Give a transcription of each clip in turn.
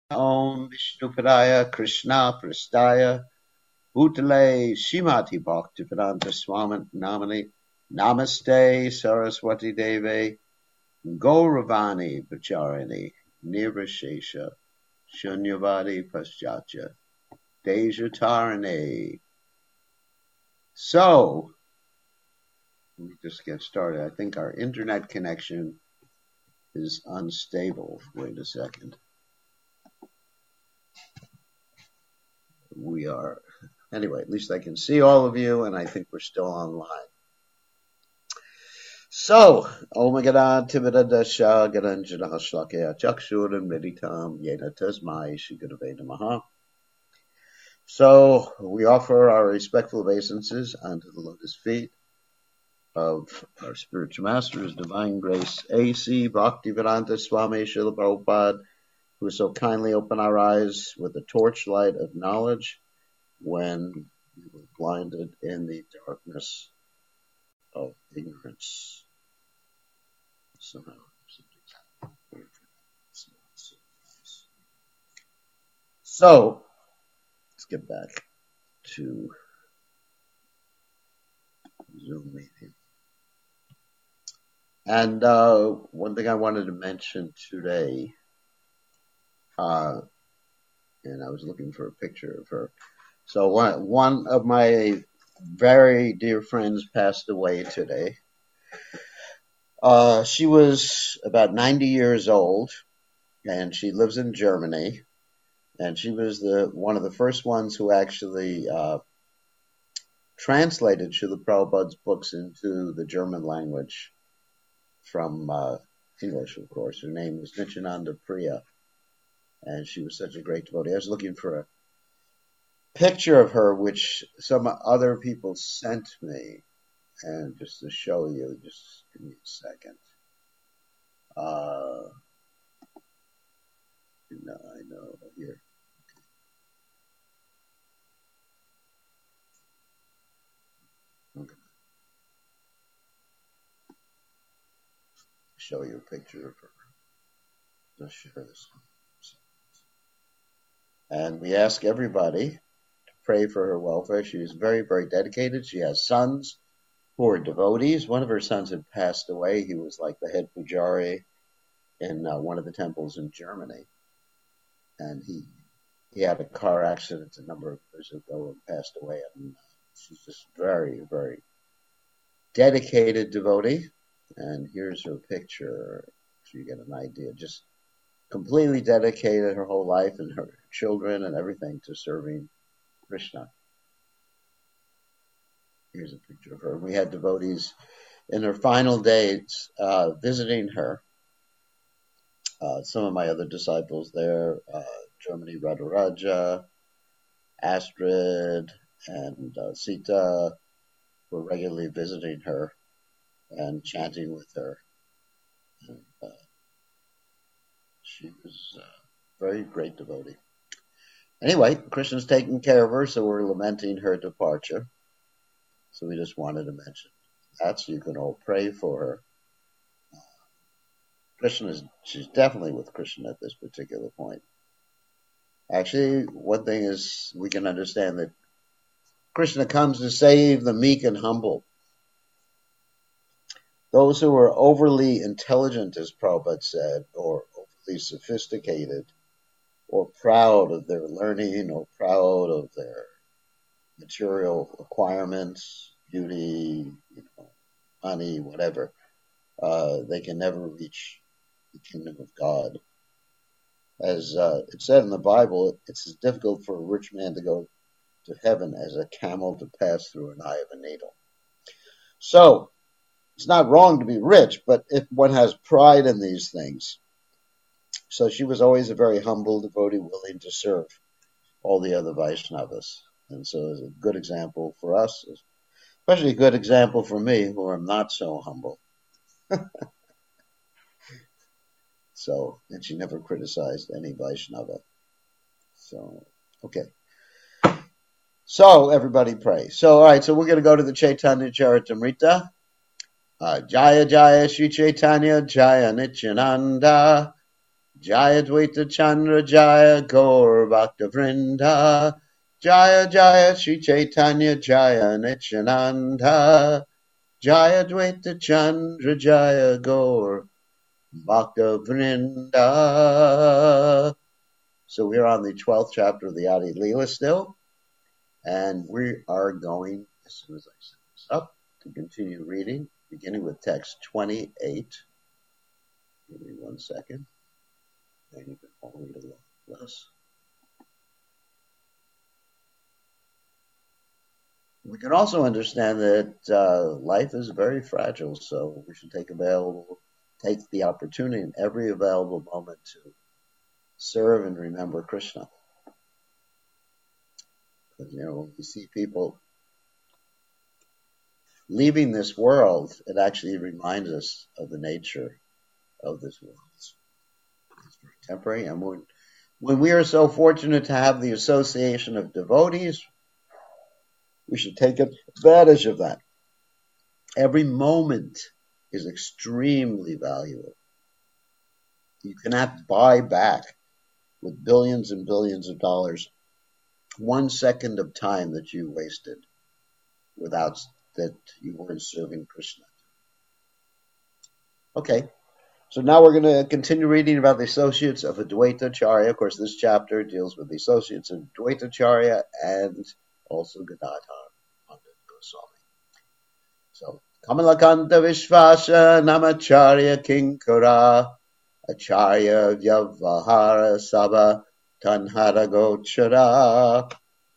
Om Vishnupadaya Krishna Prastaya Bhutale Shimati Bhaktivedanta Swami Namani Namaste Saraswati Deve Gauravani Pacharini Nirvashesha Shunyavadi Paschatya Dejatarane. So, let me just get started. I think our internet connection is unstable. Wait a second. We are, anyway, at least I can see all of you, and I think we're still online. So, Om Gada Tivada Dasha Garanjana Shlakya Chakshur and Meditam Yena Tasmai Shigurave Namaha. So, we offer our respectful obeisances unto the lotus feet of our spiritual master, His Divine Grace A.C. Bhaktivedanta Swami Srila Prabhupada, who so kindly opened our eyes with the torchlight of knowledge when we were blinded in the darkness of ignorance. So, let's get back to Zoom meeting. And one thing I wanted to mention today, and I was looking for a picture of her. So one of my very dear friends passed away today. She was about 90 years old, and she lives in Germany. And she was one of the first ones who actually translated Srila Prabhupada's books into the German language from English, of course. Her name was Nityananda Priya, and she was such a great devotee. I was looking for a picture of her, which some other people sent me, and just to show you, just give me a second. I know, here. Okay. Show you a picture of her. Let's share this one. And we ask everybody to pray for her welfare. She is very, very dedicated. She has sons who are devotees. One of her sons had passed away. He was like the head pujari in one of the temples in Germany. And he had a car accident a number of years ago and passed away. And she's just very, very dedicated devotee. And here's her picture, so you get an idea. Just completely dedicated her whole life and her children and everything to serving Krishna. Here's a picture of her. We had devotees in her final days visiting her. Some of my other disciples there, Germany, Radharaja, Astrid, and Sita, were regularly visiting her and chanting with her. And, she was a very great devotee. Anyway, Krishna's taking care of her, so we're lamenting her departure. So we just wanted to mention that, so you can all pray for her. She's definitely with Krishna at this particular point. Actually, one thing is we can understand that Krishna comes to save the meek and humble. Those who are overly intelligent, as Prabhupada said, or overly sophisticated, or proud of their learning, or proud of their material requirements, beauty, money, whatever, they can never reach the kingdom of God. As it said in the Bible, it's as difficult for a rich man to go to heaven as a camel to pass through an eye of a needle. So, it's not wrong to be rich, but if one has pride in these things. So she was always a very humble devotee, willing to serve all the other Vaishnavas. And so it's a good example for us, especially a good example for me, who am not so humble. So, and she never criticized any Vaishnava. So, okay. So, everybody pray. So, all right, so we're going to go to the Chaitanya Charitamrita. Jaya Jaya Shri Chaitanya Jaya Nityananda Jaya Dvaita Chandra Jaya Gaur Bhakta Vrinda Jaya Jaya Shri Chaitanya Jaya Nityananda Jaya Dvaita Chandra Jaya Gaur Bhakta Vrinda. So we're on the 12th chapter of the Adi Leela still, and we are going, as soon as I set this up, to continue reading, beginning with text 28. Give me 1 second. And you can all read along with us. We can also understand that life is very fragile, so we should take the opportunity in every available moment to serve and remember Krishna. Because, when we see people leaving this world, it actually reminds us of the nature of this world. It's very temporary, and when we are so fortunate to have the association of devotees, we should take advantage of that. Every moment is extremely valuable. You cannot buy back with billions and billions of dollars 1 second of time that you wasted without that you weren't serving Krishna. Okay, so now we're going to continue reading about the associates of Advaita Acharya. Of course, this chapter deals with the associates of Advaita Acharya and also Gadadhar Pandit Goswami. So, Kamalakanta Vishvasa Namacharya Kinkara Acharya Vyavahara Sabha Tanhara Gochara.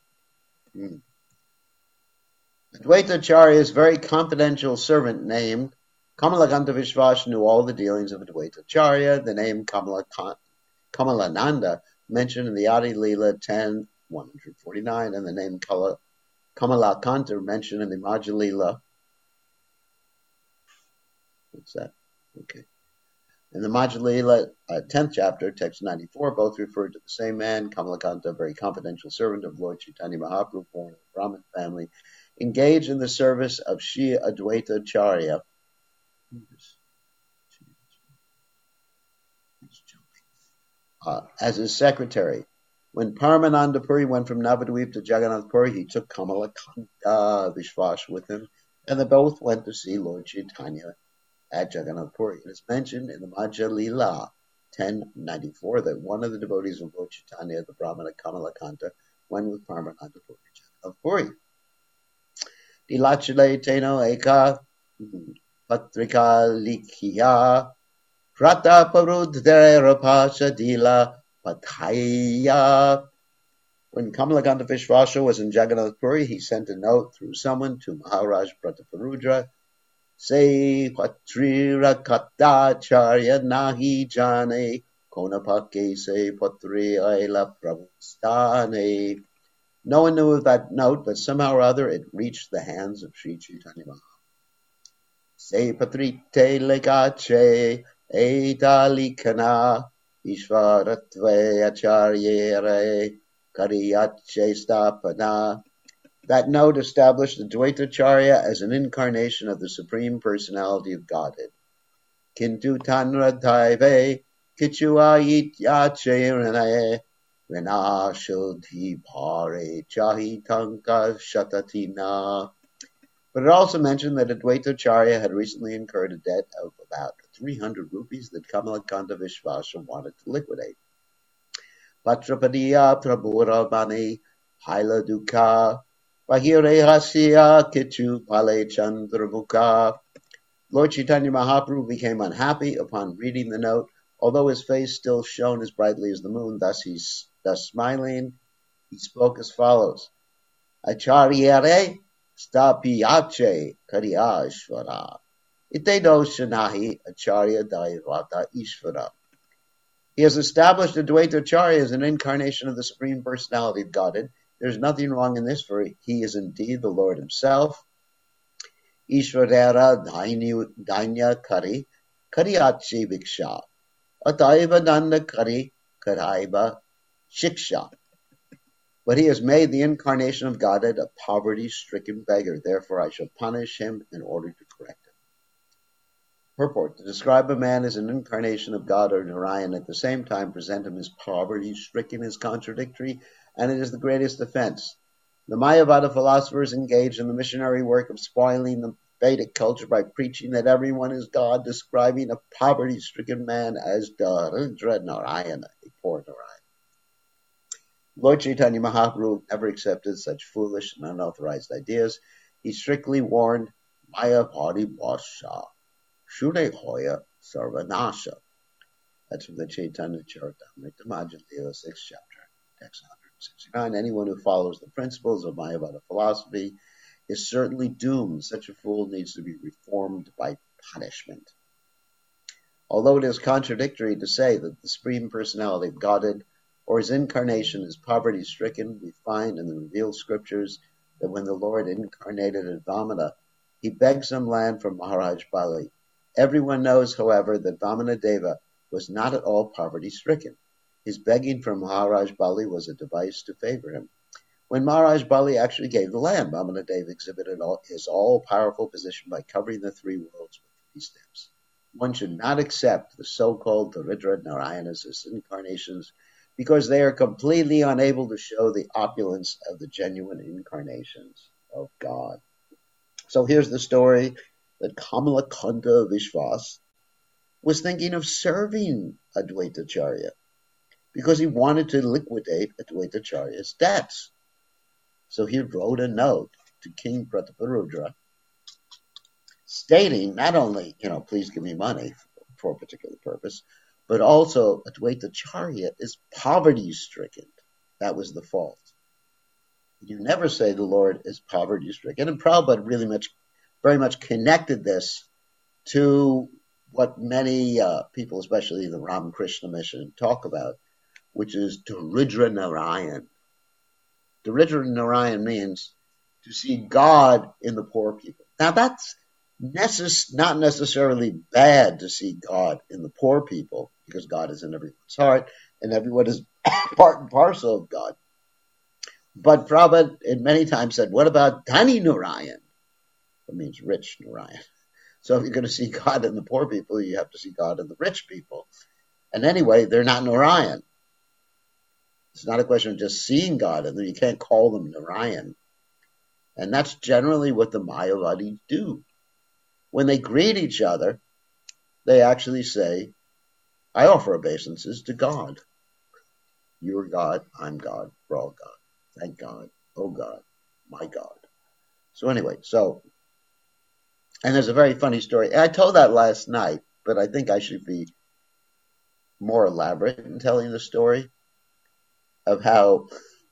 Advaita Acharya's very confidential servant named Kamalakanta Vishvasa knew all the dealings of Advaita Acharya. The name Kamalananda mentioned in the Adi Leela 10:149, and the name Kamalakanta mentioned in the Madhya Leela. What's that? Okay. In the Madhya Leela 10th chapter, text 94, both referred to the same man, Kamalakanta, a very confidential servant of Lord Chaitanya Mahaprabhu, born in a Brahmin family, engaged in the service of Shri Advaita Acharya. As his secretary. When Paramananda Puri went from Navadvip to Jagannath Puri, he took Kamalakanta Vishvasa with him, and they both went to see Lord Chaitanya at Jagannath Puri. It is mentioned in the Madhya Leela 1094 that one of the devotees of Lord Chaitanya, the Brahmana Kamalakanta, went with Paramananda Puri to Jagannath Puri. Dilachale teno eka patrika likhiya Prata Parudherapasha Dila Pathaya. When Kamalakanta Vishvasa was in Jagannath Puri, he sent a note through someone to Maharaj Prataparudra. Say Patrira Katacharya Nahi Jane Konapake Se Patri Aila Pravustane. No one knew of that note, but somehow or other it reached the hands of Sri Chaitanya Mahaprabhu. Say Patrite Legache Etalikana Ishvaratve Acharyere Kariyache Stapana. That note established Advaita Acharya as an incarnation of the Supreme Personality of Godhead. Kintu Tanra Taive Kichuayit Yache Ranae Rena Shuddhi Pare Chahi Tanka Shatatina. But it also mentioned that Advaita Acharya had recently incurred a debt of about 300 rupees that Kamalakanta Vishvasa wanted to liquidate. Patrapadiya Prabhura Bani Haila Dukha Bahire Hasya Kichu Pale Chandramukha. Lord Chaitanya Mahaprabhu became unhappy upon reading the note, although his face still shone as brightly as the moon. Thus smiling, he spoke as follows: Acharyare Stapiyache Karyashvara Ite Doshanahi Acharya Daivata Ishvara. He has established Advaita Acharya as an incarnation of the Supreme Personality of Godhead. There is nothing wrong in this, for he is indeed the Lord himself. Ishvarara Dainya Kari Karyachi Viksha Ataiva Nanda Kari Karaiva Shiksha. But he has made the incarnation of Godhead a poverty-stricken beggar. Therefore I shall punish him in order to correct him. Purport: to describe a man as an incarnation of God or Narayan, at the same time present him as poverty-stricken, is contradictory, and it is the greatest offense. The Mayavada philosophers engaged in the missionary work of spoiling the Vedic culture by preaching that everyone is God, describing a poverty-stricken man as Daridra Narayana, a poor Narayana. Lord Chaitanya Mahaprabhu never accepted such foolish and unauthorized ideas. He strictly warned, Mayavadi Vasha, Shure Hoya Sarvanasha. That's from the Chaitanya Charitamrita, Majjhima 6th chapter, text 169. Anyone who follows the principles of Mayavada philosophy is certainly doomed. Such a fool needs to be reformed by punishment. Although it is contradictory to say that the Supreme Personality of Godhead or his incarnation is poverty-stricken, we find in the revealed scriptures that when the Lord incarnated at Vamana, he begged some land from Maharaj Bali. Everyone knows, however, that Vamanadeva was not at all poverty-stricken. His begging from Maharaj Bali was a device to favor him. When Maharaj Bali actually gave the land, Vamanadeva exhibited his all-powerful position by covering the three worlds with 3 steps. One should not accept the so-called Daridra Narayanas as incarnations because they are completely unable to show the opulence of the genuine incarnations of God. So here's the story that Kamalakanta Vishwas was thinking of serving Advaitacharya because he wanted to liquidate Advaitacharya's debts. So he wrote a note to King Prataparudra stating not only, please give me money for a particular purpose, but also Advaitacharya is poverty-stricken. That was the fault. You never say the Lord is poverty-stricken. And Prabhupada very much connected this to what many people, especially the Ramakrishna mission, talk about, which is Daridra Narayan. Daridra Narayan means to see God in the poor people. Now that's not necessarily bad to see God in the poor people, because God is in everyone's heart and everyone is part and parcel of God. But Prabhupada many times said, what about Dhani Narayan? That means rich Narayan. So if you're going to see God in the poor people, you have to see God in the rich people. And anyway, they're not Narayan. It's not a question of just seeing God in them. You can't call them Narayan. And that's generally what the Mayavadis do. When they greet each other, they actually say, I offer obeisances to God. You're God, I'm God, we're all God. Thank God, oh God, my God. So anyway, and there's a very funny story. I told that last night, but I think I should be more elaborate in telling the story of how,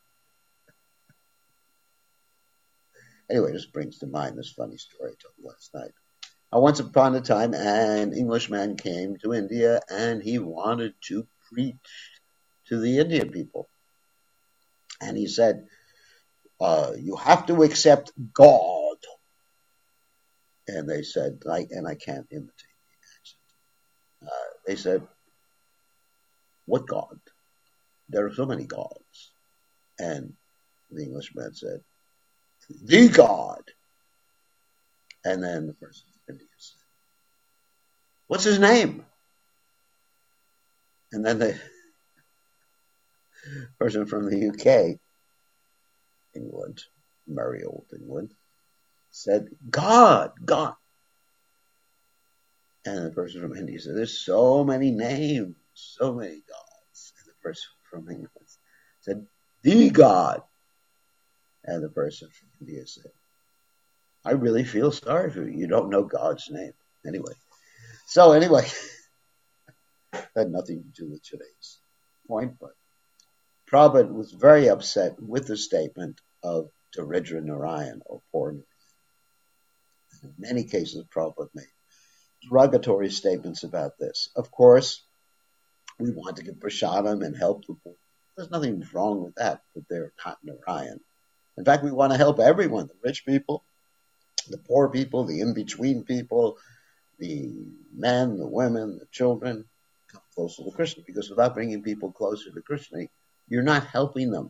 anyway, this brings to mind this funny story I told last night. Once upon a time, an Englishman came to India and he wanted to preach to the Indian people. And he said, you have to accept God. And they said, and I can't imitate the accent. They said, what God? There are so many gods. And the Englishman said, the God. And then the person from India said, what's his name? And then the person from the UK, England, merry old England, said, God. And the person from India said, there's so many names, so many gods. And the person from England said, the God. And the person from India said, I really feel sorry for you. You don't know God's name. Anyway, that had nothing to do with today's point, but Prabhupada was very upset with the statement of Daridra Narayan, or poor Narayan. In many cases, Prabhupada made derogatory statements about this. Of course, we want to give prasadam and help the poor. There's nothing wrong with that, but they're not Narayan. In fact, we want to help everyone, the rich people, the poor people, the in-between people, the men, the women, the children, come closer to Krishna, because without bringing people closer to Krishna, you're not helping them.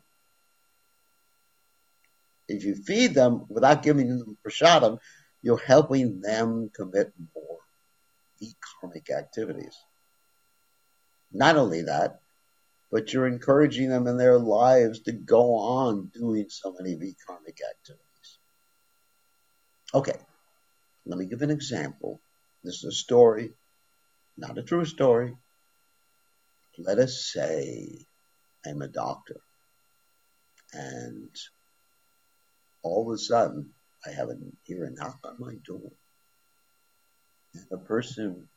If you feed them without giving them prasadam, you're helping them commit more e-karmic activities. Not only that, but you're encouraging them in their lives to go on doing so many v-karmic activities. Okay, let me give an example. This is a story, not a true story. Let us say I'm a doctor, and all of a sudden I hear a knock on my door, and the person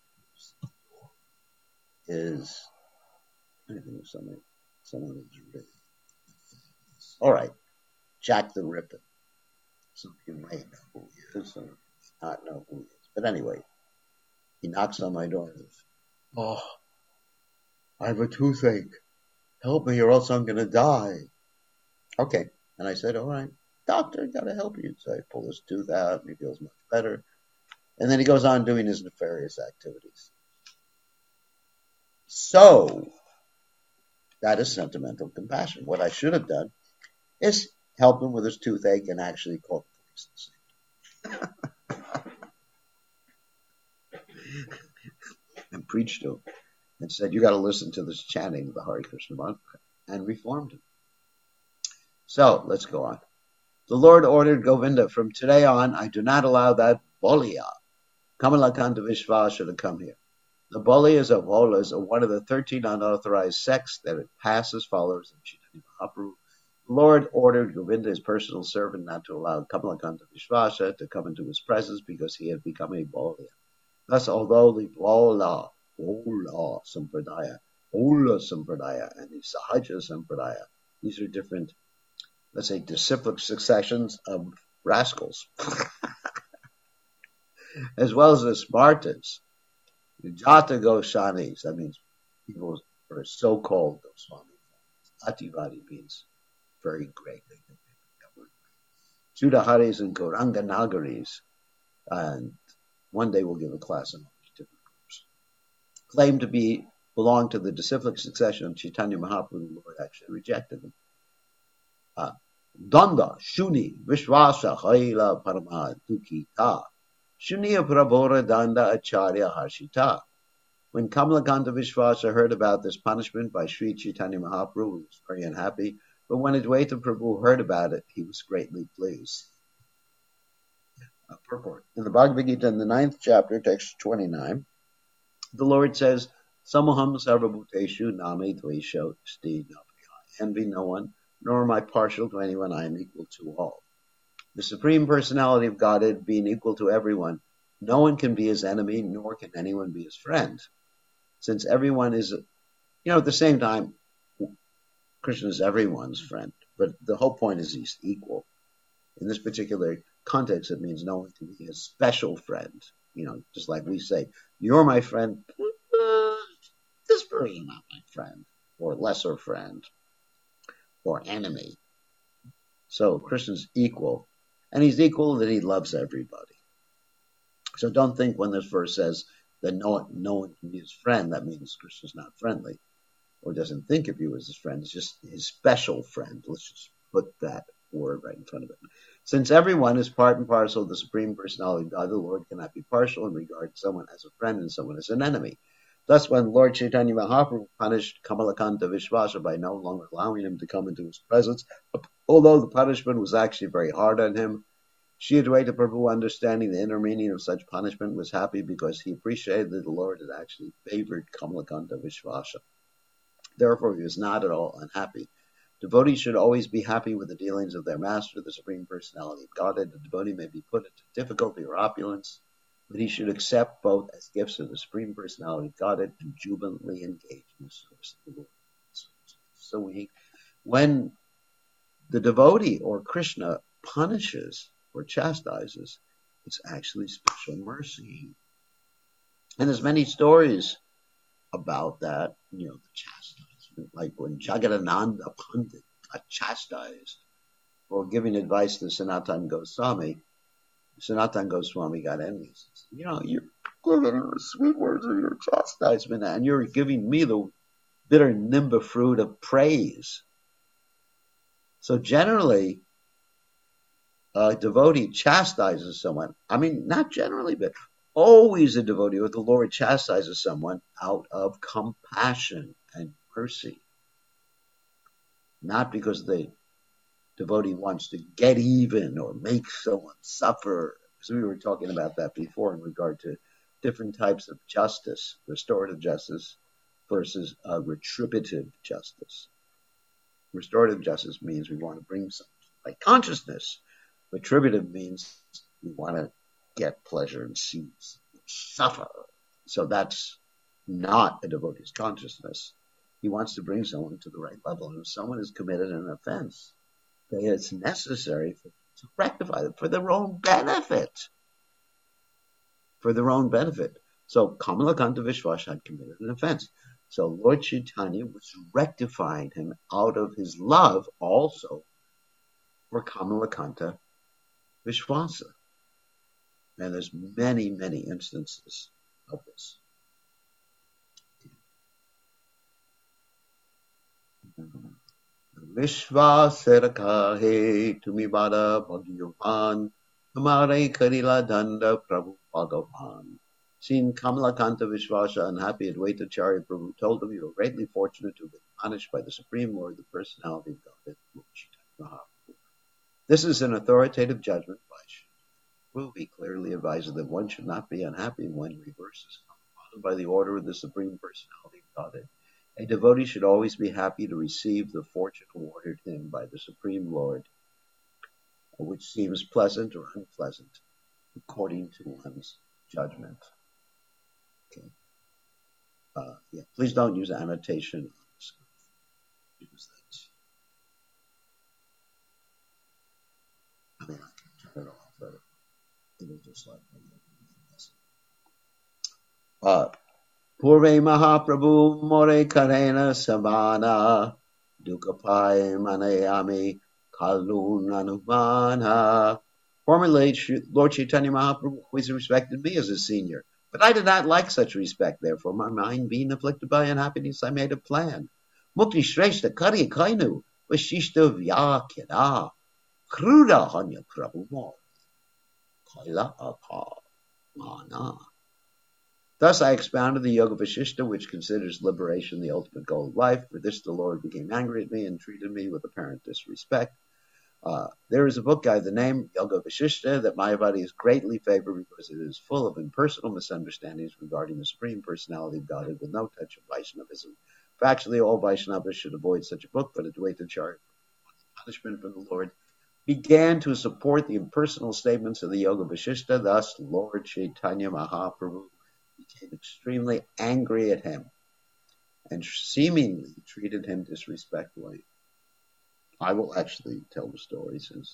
is, I think someone is really, all right, Jack the Ripper. Some of you may know who he is, or not know who he is. But anyway, he knocks on my door and says, "Oh, I have a toothache. Help me or else I'm going to die." Okay. And I said, "All right, doctor, got to help you." So I pull his tooth out and he feels much better. And then he goes on doing his nefarious activities. So that is sentimental compassion. What I should have done is help him with his toothache and actually call the police and preached to him and said, "You got to listen to this chanting of the Hare Krishna mantra," and reformed him. So let's go on. The Lord ordered Govinda, "From today on, I do not allow that Bolia, Kamalakanta Vishvasha, to come here. The Bolias of Volas are one of the 13 unauthorized sects that pass as followers of Chaitanya Mahaprabhu. The Lord ordered Govinda, his personal servant, not to allow Kamalakanta Vishvasha to come into his presence because he had become a Bolia. Thus, although the Bola Sampradaya, and the Sahaja Sampradaya, these are different, let's say, disciplic successions of rascals, as well as the Spartans, the Jata Goswamis, that means people who are so-called Goswamis. Ativadi means very great. Sudaharis and Gauranga Nagaris, and one day we'll give a class on all these different groups, claim to belong to the disciplic succession of Chaitanya Mahaprabhu. The Lord actually rejected them. Danda, Shuni, Vishvasa, Haila, Parama, Dukita, Shuniya Prabhora Danda Acharya Harshita. When Kamalakanta Vishvasa heard about this punishment by Sri Chaitanya Mahaprabhu, he was very unhappy, but when Advaita Prabhu heard about it, he was greatly pleased. Purport. In the Bhagavad Gita, in the 9th chapter, text 29, the Lord says, "Samoham sarvabhuteshu name dvesho sti napriya." Envy no one, nor am I partial to anyone. I am equal to all. The Supreme Personality of Godhead being equal to everyone, no one can be his enemy, nor can anyone be his friend. Since everyone is, at the same time, Krishna is everyone's friend, but the whole point is he's equal. In this particular context, it means no one can be his special friend. Just like we say, "You're my friend," this person not my friend, or lesser friend, or enemy. So Krishna's equal, and he's equal that he loves everybody. So don't think when this verse says that no one can be his friend, that means Krishna's not friendly, or doesn't think of you as his friend. It's just his special friend. Let's just put that word right in front of it. Since everyone is part and parcel of the Supreme Personality of God, the Lord cannot be partial in regard to someone as a friend and someone as an enemy. Thus, when Lord Chaitanya Mahaprabhu punished Kamalakanta Vishvasa by no longer allowing him to come into his presence, although the punishment was actually very hard on him, Sri Advaita Prabhu, understanding the inner meaning of such punishment, was happy because he appreciated that the Lord had actually favored Kamalakanta Vishvasa. Therefore, he was not at all unhappy. Devotees should always be happy with the dealings of their master, the Supreme Personality of Godhead. The devotee may be put into difficulty or opulence, but he should accept both as gifts of the Supreme Personality of Godhead and jubilantly engage in the service of the Lord. So when the devotee or Krishna punishes or chastises, it's actually special mercy. And there's many stories about that, the chastisement. Like when Jagadananda Pandit got chastised for giving advice to Sanatana Goswami, Sanatana Goswami got envious. You're giving the sweet words of your chastisement, and you're giving me the bitter nimba fruit of praise. So generally, a devotee chastises someone. I mean, not generally, but Always a devotee of the Lord chastises someone out of compassion and mercy, not because the devotee wants to get even or make someone suffer. So we were talking about that before in regard to different types of justice, restorative justice versus retributive justice. Restorative justice means we want to bring some like consciousness. Retributive means we want to get pleasure and suffer. So that's not a devotee's consciousness. He wants to bring someone to the right level. And if someone has committed an offense, then it's necessary to rectify them for their own benefit. For their own benefit. So Kamalakanta Vishwasha had committed an offense. So Lord Chaitanya was rectifying him out of his love also for Kamalakanta Vishwasa. And there's many, many instances of this. Vishwasaraka he tumibada bhagyavan Hamare Karila Danda Prabhu Bhagavan. Seeing Kamalakanta Vishwasha unhappy, Advaitacharya Prabhu told him, "You are greatly fortunate to have been punished by the Supreme Lord, the Personality of Godhead, Lord Chaitanya Mahaprabhu." This is an authoritative judgment by Prabhu. He clearly advises that one should not be unhappy when reverses come upon him by the order of the Supreme Personality of Godhead. A devotee should always be happy to receive the fortune awarded him by the Supreme Lord, which seems pleasant or unpleasant, according to one's judgment. Okay. Yeah. Please don't use annotation. Use that. I mean, I can turn it off, but it'll just like Purve Mahaprabhu More Karena Samana Dukapai Manayami Kalun Anubana. Formerly, Lord Chaitanya Mahaprabhu always respected me as a senior, but I did not like such respect. Therefore, my mind being afflicted by unhappiness, I made a plan. Mukti Shrestha Kari Kainu Vashishta Vyakira Kruda Hanya Prabhu More Kaila Apa Mana. Thus I expounded the Yoga Vashishta, which considers liberation the ultimate goal of life. For this the Lord became angry at me and treated me with apparent disrespect. There is a book by the name Yoga Vashishta that Mayavadi is greatly favored because it is full of impersonal misunderstandings regarding the Supreme Personality of Godhead with no touch of Vaishnavism. Factually, all Vaishnavas should avoid such a book, but Advaitacharya, punishment from the Lord, began to support the impersonal statements of the Yoga Vashishta. Thus, Lord Chaitanya Mahaprabhu became extremely angry at him and seemingly treated him disrespectfully. I will actually tell the story since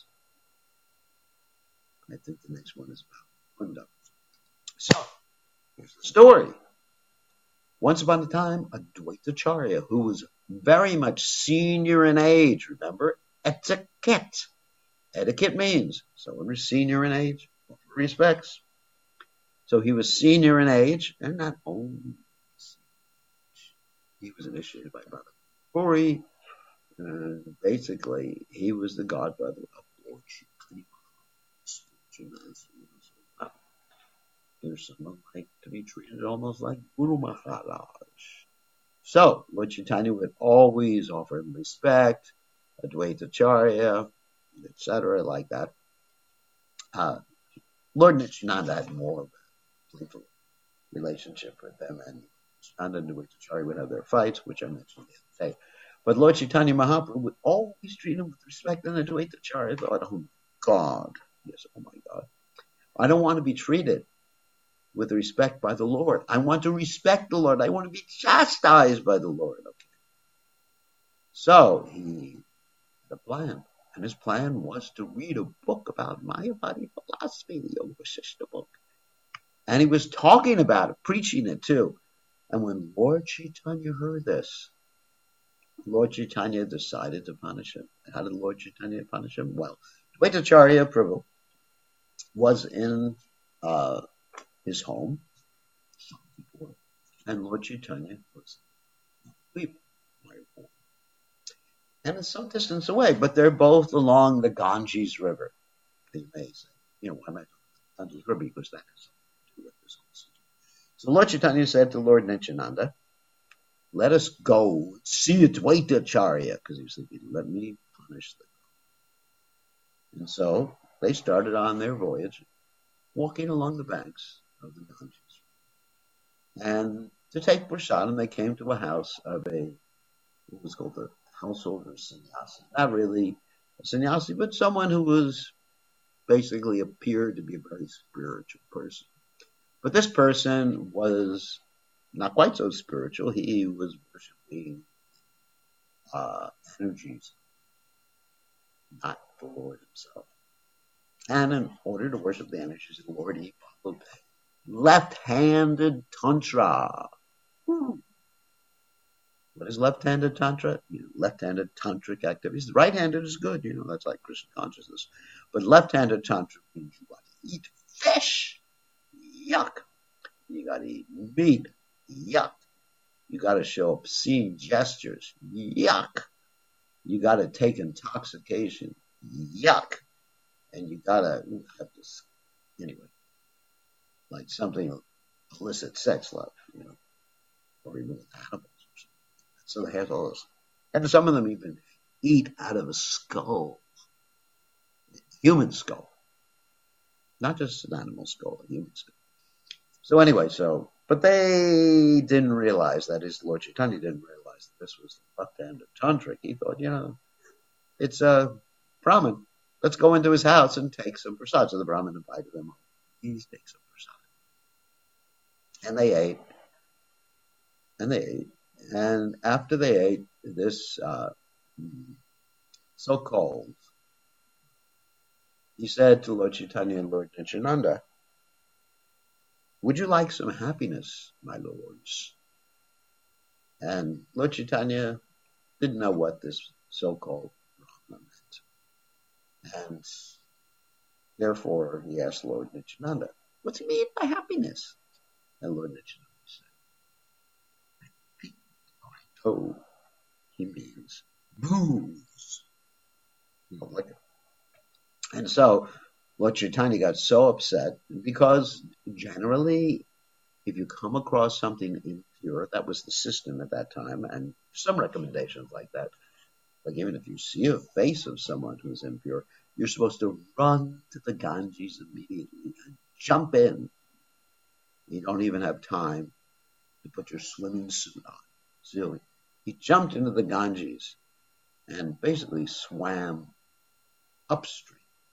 I think the next one is about Kunda. So, here's the story. Once upon a time, Advaitacharya, who was very much senior in age, remember, etiquette. Etiquette means someone who's senior in age, respects. So he was senior in age, and not only he was initiated by Brother Puri. Basically, he was the godbrother of Lord Chaitanya. There's someone like to be treated almost like Guru Maharaj. So, Lord Chaitanya would always offer him respect, Advaitacharya, etc., like that. Lord Nityananda had more of a playful relationship with them, and Nityananda and Advaitacharya would have their fights, which I mentioned the other day. But Lord Chaitanya Mahaprabhu would always treat him with respect, and Advaitacharya thought, oh God, yes, oh my God, I don't want to be treated with respect by the Lord. I want to respect the Lord. I want to be chastised by the Lord. Okay. So he had a plan, and his plan was to read a book about Mayavadi philosophy, the Yoga Vashishta book. And he was talking about it, preaching it too. And when Lord Chaitanya heard this, Lord Chaitanya decided to punish him. How did Lord Chaitanya punish him? Well, Advaitacharya Prabhu was in his home, and Lord Chaitanya was asleep. And it's some distance away, but they're both along the Ganges River. You may say, why am I talking about the Ganges River? Because that has something to do with this So Lord Chaitanya said to Lord Nityananda, let us go see Advaita Acharya, because he was thinking, let me punish them. And so they started on their voyage, walking along the banks of the Ganges. And to take prasadam, they came to a house of what was called the householder sannyasi. Not really a sannyasi, but someone who was basically appeared to be a very spiritual person. But this person was not quite so spiritual. He was worshiping energies, not the Lord himself. And in order to worship the energies of the Lord, he followed left-handed tantra. What is left-handed tantra? Left-handed tantric activities. Right-handed is good, that's like Krishna consciousness. But left-handed tantra means you got to eat fish. Yuck. You got to eat meat. Yuck. You got to show obscene gestures. Yuck. You got to take intoxication. Yuck. And you got to have this, anyway, like something illicit sex love, or even with animals. So they have all this. And some of them even eat out of a skull. Human skull. Not just an animal skull, a human skull. So anyway, but they didn't realize, that is, Lord Chaitanya didn't realize that this was the left-handed tantric. He thought, it's a Brahmin. Let's go into his house and take some prasad. So the Brahmin invited them over. Please take some prasad. And they ate. And after they ate, this so-called, he said to Lord Chaitanya and Lord Nityananda, would you like some happiness, my lords? And Lord Chaitanya didn't know what this so-called Brahma meant. And therefore, he asked Lord Nityananda, what's he mean by happiness? And Lord Nityananda said, oh, he means booze. You don't like it. And so Lord Chaitanya got so upset because generally, if you come across something impure, that was the system at that time, and some recommendations like that. Like even if you see a face of someone who's impure, you're supposed to run to the Ganges immediately and jump in. You don't even have time to put your swimming suit on. So he jumped into the Ganges and basically swam upstream.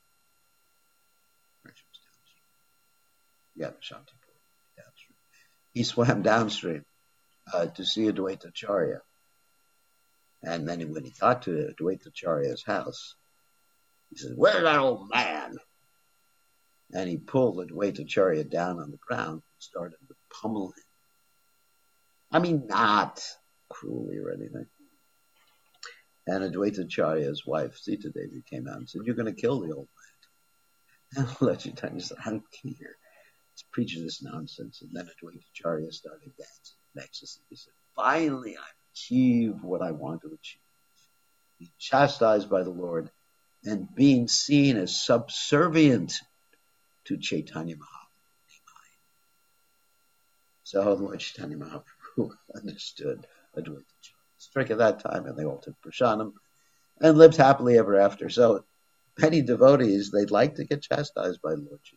Yeah, Shantipur, downstream. He swam downstream to see Advaita Acharya. And then when he got to Advaita Acharya's house, he said, where's that old man? And he pulled Advaita Acharya down on the ground and started to pummel him. I mean, not cruelly or anything. And Advaita Acharya's wife, Sita Devi, came out and said, you're going to kill the old man. And Lord Chaitanya said, I don't care. He's preaching this nonsense. And then Advaita Acharya started dancing in ecstasy. He said, finally, I've achieved what I want to achieve. Being chastised by the Lord and being seen as subservient to Chaitanya Mahaprabhu. So Lord Chaitanya Mahaprabhu understood Advaita Acharya's trick at that time, and they all took prasadam and lived happily ever after. So many devotees, they'd like to get chastised by Lord Chaitanya.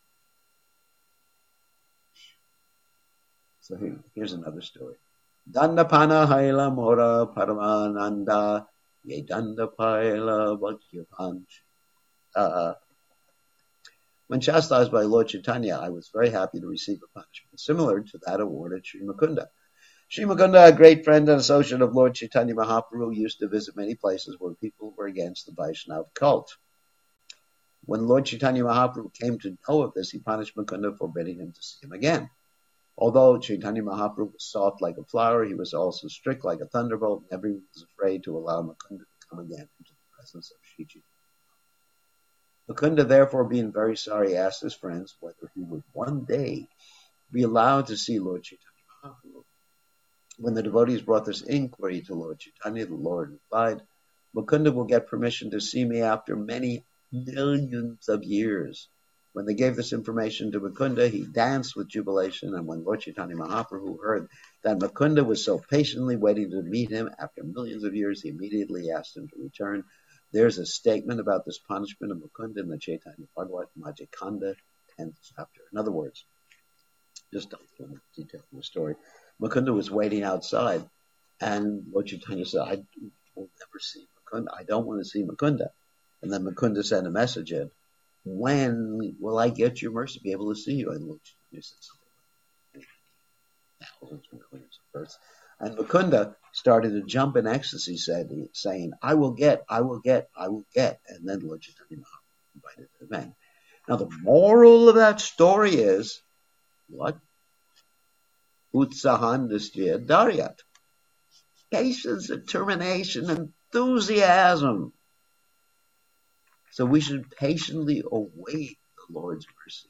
So here's another story. Dandapana Haila Mora Paramananda Ye Dandapaila Bhakyavansh. When chastised by Lord Chaitanya, I was very happy to receive a punishment similar to that awarded Sri Mukunda. Sri Mukunda, a great friend and associate of Lord Chaitanya Mahaprabhu, used to visit many places where people were against the Vaishnava cult. When Lord Chaitanya Mahaprabhu came to know of this, he punished Mukunda, forbidding him to see him again. Although Chaitanya Mahaprabhu was soft like a flower, he was also strict like a thunderbolt, and everyone was afraid to allow Mukunda to come again into the presence of Sri Chaitanya. Mukunda, therefore, being very sorry, asked his friends whether he would one day be allowed to see Lord Chaitanya Mahaprabhu. When the devotees brought this inquiry to Lord Chaitanya, the Lord replied, Mukunda will get permission to see me after many millions of years. When they gave this information to Mukunda, he danced with jubilation, and when Lord Chaitanya Mahaprabhu heard that Mukunda was so patiently waiting to meet him after millions of years, he immediately asked him to return. There's a statement about this punishment of Mukunda in the Chaitanya Bhagavat, Majjhima Khanda, 10th chapter. In other words, just a little detail from the story, Mukunda was waiting outside, and Lord Chaitanya said, I will never see Mukunda. I don't want to see Mukunda. And then Mukunda sent a message in, when will I get your mercy, be able to see you? And Lord Chaitanya said something like thousands, millions of births. And Mukunda started to jump in ecstasy, saying, I will get, I will get, I will get. And then Lord Chaitanya invited him in. Now the moral of that story is, what? Utsahan Nistya Daryat. Patience, determination, enthusiasm. So we should patiently await the Lord's mercy.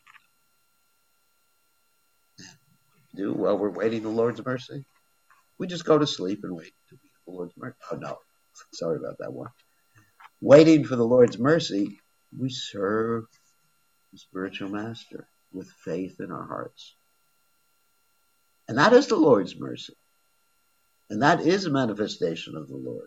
Do while we're waiting the Lord's mercy? We just go to sleep and wait to be the Lord's mercy. Oh no, sorry about that one. Waiting for the Lord's mercy, we serve the spiritual master with faith in our hearts. And that is the Lord's mercy. And that is a manifestation of the Lord.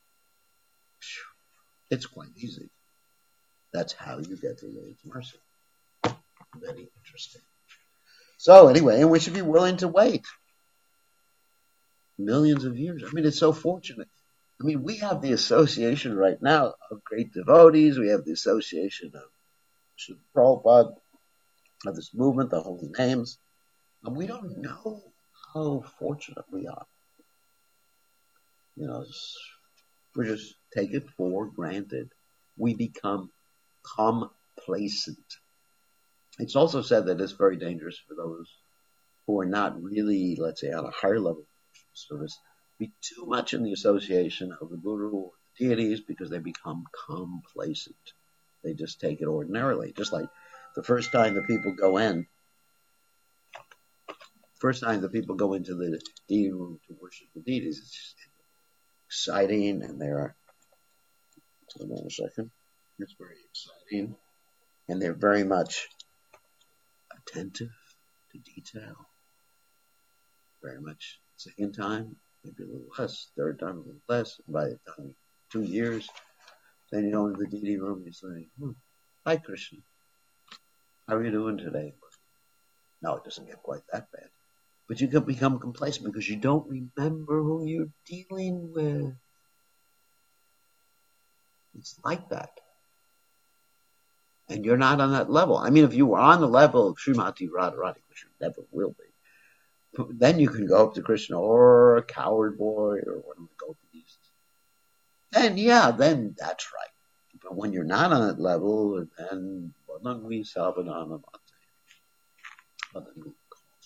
It's quite easy. That's how you get the Lord's mercy. Very interesting. So anyway, and we should be willing to wait millions of years. I mean, it's so fortunate. I mean, we have the association right now of great devotees. We have the association of Srila Prabhupada, of this movement, the holy names. And we don't know how fortunate we are. You know, we just take it for granted. We become complacent. It's also said that it's very dangerous for those who are not really, let's say, on a higher level of service, be too much in the association of the Guru or the deities because they become complacent. They just take it ordinarily. Just like the first time the people go into the deity room to worship the deities, it's just exciting, and hold on a second, it's very exciting, and they're very much attentive to detail. Very much. Second time, maybe a little less. Third time, a little less. And by the time 2 years, then you go into the deity room and you say, hi Krishna, how are you doing today? No, it doesn't get quite that bad. But you can become complacent because you don't remember who you're dealing with. It's like that. And you're not on that level. I mean, if you were on the level of Srimati Radharani, which you never will be, then you can go up to Krishna or a coward boy or one of the gopis. Then that's right. But when you're not on that level, then Vadangvi Savanana Mate.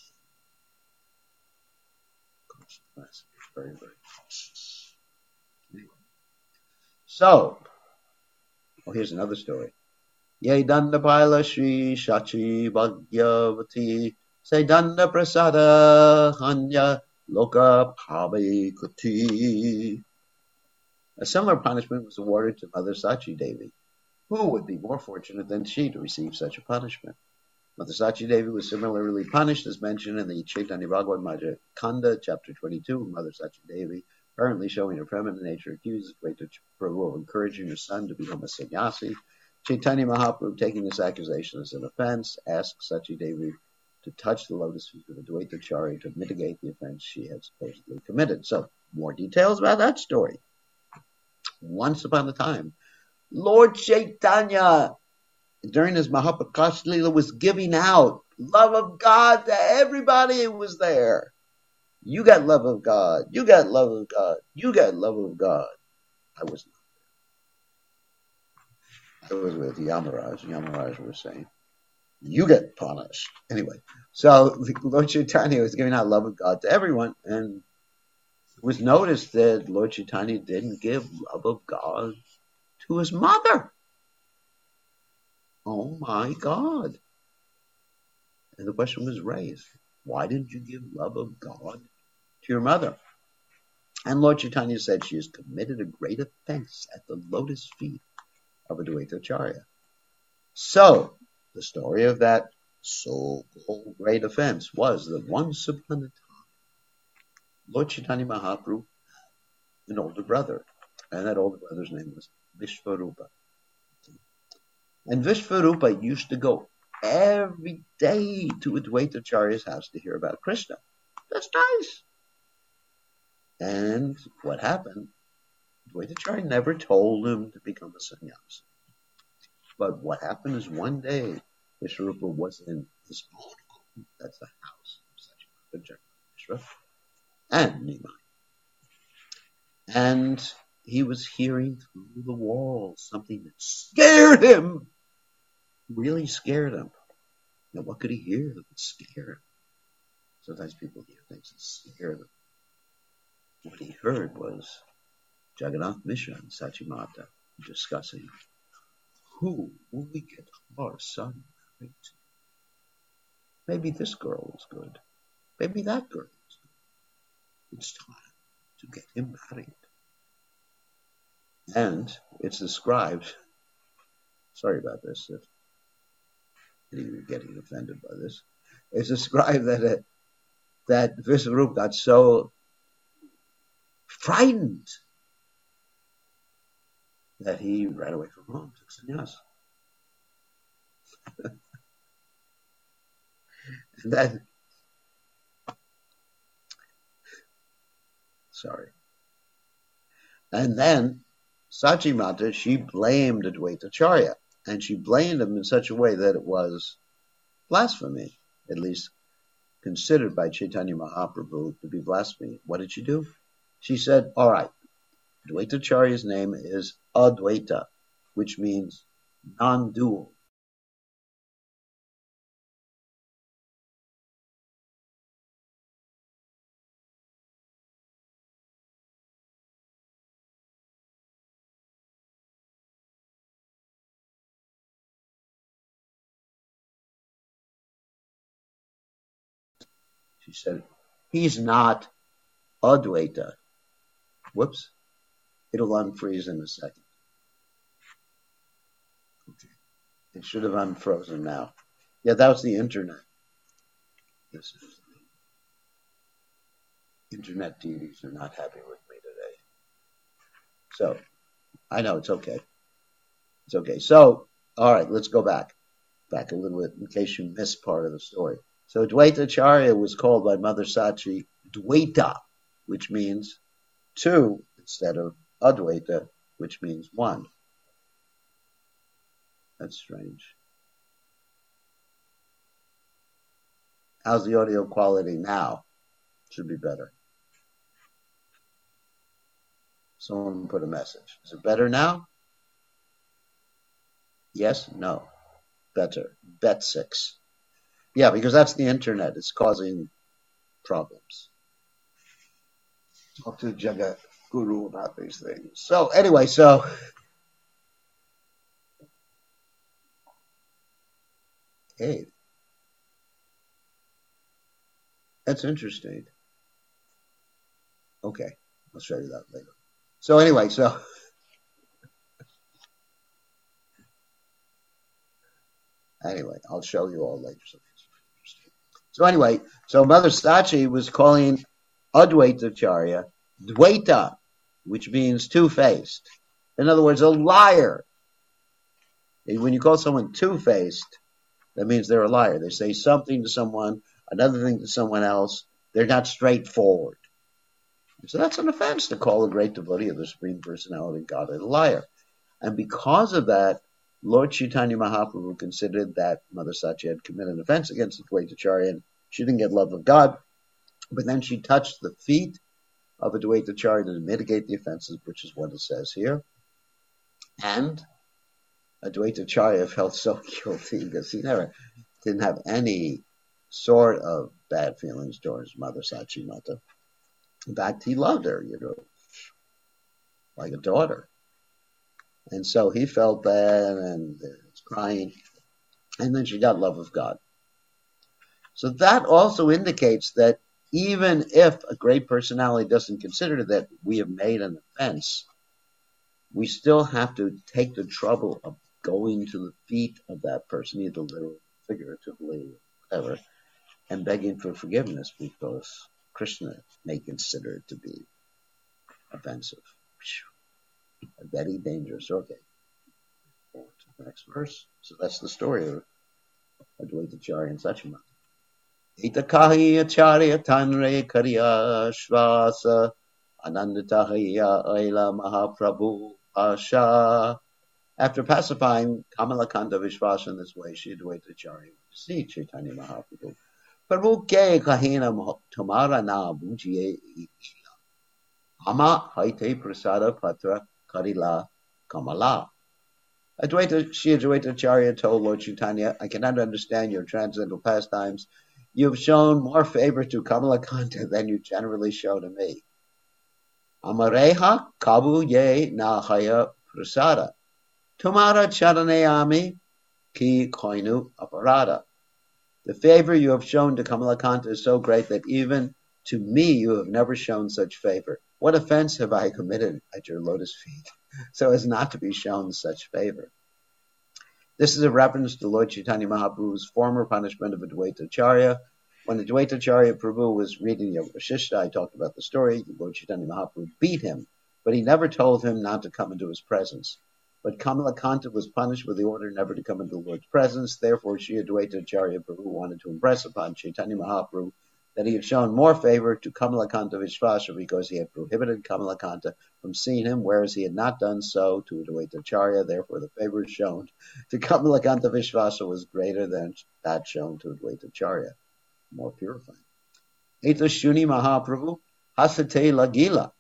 That's very, very cautious. Anyway. So, here's another story. Ye Danda Paila Shri Shachi Bhagyavati Se Danda Prasada Hanya Loka Pavi Kuti. A similar punishment was awarded to Mother Sachi Devi. Who would be more fortunate than she to receive such a punishment? Mother Sachi Devi was similarly punished, as mentioned in the Chaitanya Bhagavat Majjhima Khanda, chapter 22. Mother Sachi Devi, apparently showing her feminine nature, accuses Vaita Prabhu of encouraging her son to become a sannyasi. Chaitanya Mahaprabhu, taking this accusation as an offense, asks Sachi Devi to touch the lotus feet of Advaita Acharya to mitigate the offense she had supposedly committed. So, more details about that story. Once upon a time, Lord Chaitanya, during his Mahaprakash Leela, was giving out love of God to everybody who was there. You got love of God. You got love of God. You got love of God. I was not there. I was with Yamaraj. Yamaraj was saying, you get punished. Anyway, so Lord Chaitanya was giving out love of God to everyone, and it was noticed that Lord Chaitanya didn't give love of God to his mother. Oh my God. And the question was raised, why didn't you give love of God to your mother? And Lord Chaitanya said she has committed a great offense at the lotus feet of Advaita Acharya. So, The story of that so-called great offense was that once upon a time, Lord Chaitanya Mahaprabhu had an older brother, and that older brother's name was Vishvarupa. And Vishvarupa used to go every day to Advaita Acharya's house to hear about Krishna. That's nice. And what happened? Advaita Acharya never told him to become a sannyasi. But what happened is one day, Vishvarupa was in his own home. That's the house of Satyabhama Mishra and Nimai. And he was hearing through the walls something that scared him. Really scared him. Now, what could he hear that would scare him? Sometimes people hear things that scare them. What he heard was Jagannath Mishra and Satyamata discussing, who will we get our son married to? Maybe this girl is good. Maybe that girl is good. It's time to get him married. And it's described, sorry about this, if you're getting offended by this, it's described that Vishvarupa got so frightened that he ran away from home, took sannyas. And then, and then Satyamata, she blamed Advaita Acharya, and she blamed him in such a way that it was blasphemy, at least considered by Chaitanya Mahaprabhu to be blasphemy. What did she do? She said, all right, Advaita Acharya's name is Advaita, which means non-dual. She said, he's not Advaita. Whoops. It'll unfreeze in a second. Okay. It should have unfrozen now. Yeah, that was the internet. This is the internet deities are not happy with me today. So, I know, it's okay. It's okay. So, all right, let's go back a little bit in case you missed part of the story. So Advaita Acharya was called by Mother Sachi Dvaita, which means two, instead of Advaita, which means one. That's strange. How's the audio quality now? Should be better. Someone put a message. Is it better now? Yes? No. Better. Bet 6. Yeah, because that's the internet. It's causing problems. Talk to Jagat Guru about these things. So anyway, hey, that's interesting. Okay, I'll show you that later. So anyway, I'll show you all later. So anyway, so Mother Sachi was calling Advaita Acharya Dvaita, which means two-faced. In other words, a liar. When you call someone two-faced, that means they're a liar. They say something to someone, another thing to someone else. They're not straightforward. So that's an offense to call a great devotee of the Supreme Personality of Godhead a liar. And because of that, Lord Chaitanya Mahaprabhu considered that Mother Sachi had committed an offense against Advaita Acharya, and she didn't get love of God. But then she touched the feet of Advaita Acharya to mitigate the offenses, which is what it says here. And Advaita Acharya felt so guilty because he never didn't have any sort of bad feelings towards Mother Sachimata. In fact, he loved her, like a daughter. And so he felt bad and was crying. And then she got love of God. So that also indicates that even if a great personality doesn't consider that we have made an offense, we still have to take the trouble of going to the feet of that person, either literally, figuratively, whatever, and begging for forgiveness because Krishna may consider it to be offensive. Very dangerous. Okay. On to the next verse. So that's the story of Advaita Acharya and Sachimata. Itakahi Acharya Tanre Kariya Shvasa Anandatahiya Aila Mahaprabhu Asha. After pacifying Kamalakanta Vishvasa in this way, Sri Advaita Acharya went to see Chaitanya Mahaprabhu. Prabhu ke kahina tumara na bujiye ama haite prasada patra karila kamala. Shri Advaita Acharya told Lord Chaitanya, I cannot understand your transcendental pastimes. You have shown more favor to Kamalakanta than you generally show to me. Amareha kabu ye na haya prasada. Tumara charanayami ki koinu aparada. The favor you have shown to Kamalakanta is so great that even to me you have never shown such favor. What offense have I committed at your lotus feet so as not to be shown such favor? This is a reference to Lord Chaitanya Mahaprabhu's former punishment of Advaita Acharya. When Advaita Acharya Prabhu was reading Yoga Vasishtha, I talked about the story. Lord Chaitanya Mahaprabhu beat him, but he never told him not to come into his presence. But Kamalakanta was punished with the order never to come into the Lord's presence. Therefore, Sri Advaita Acharya Prabhu wanted to impress upon Chaitanya Mahaprabhu that he had shown more favor to Kamalakanta Vishvasa because he had prohibited Kamalakanta from seeing him, whereas he had not done so to Advaita Acharya. Therefore, the favor shown to Kamalakanta Vishvasa was greater than that shown to Advaita Acharya, more purifying. Eta Shuni Mahaprabhu Hasate Lagila.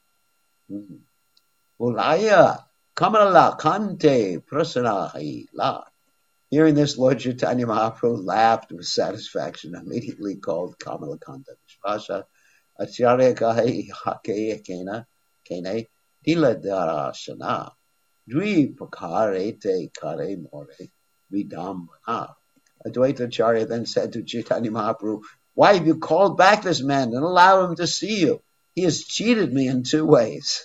Ulaya Kamala Kante Prasanahi La. Hearing this, Lord Chaitanya Mahaprabhu laughed with satisfaction, immediately called Kamalakanta Vishvasa Acharya Kahe Hake Kene Tiladarashana Dvi Pakarete Kare More Vidambana. Advaita Acharya then said to Chaitanya Mahaprabhu, why have you called back this man and allowed him to see you? He has cheated me in two ways.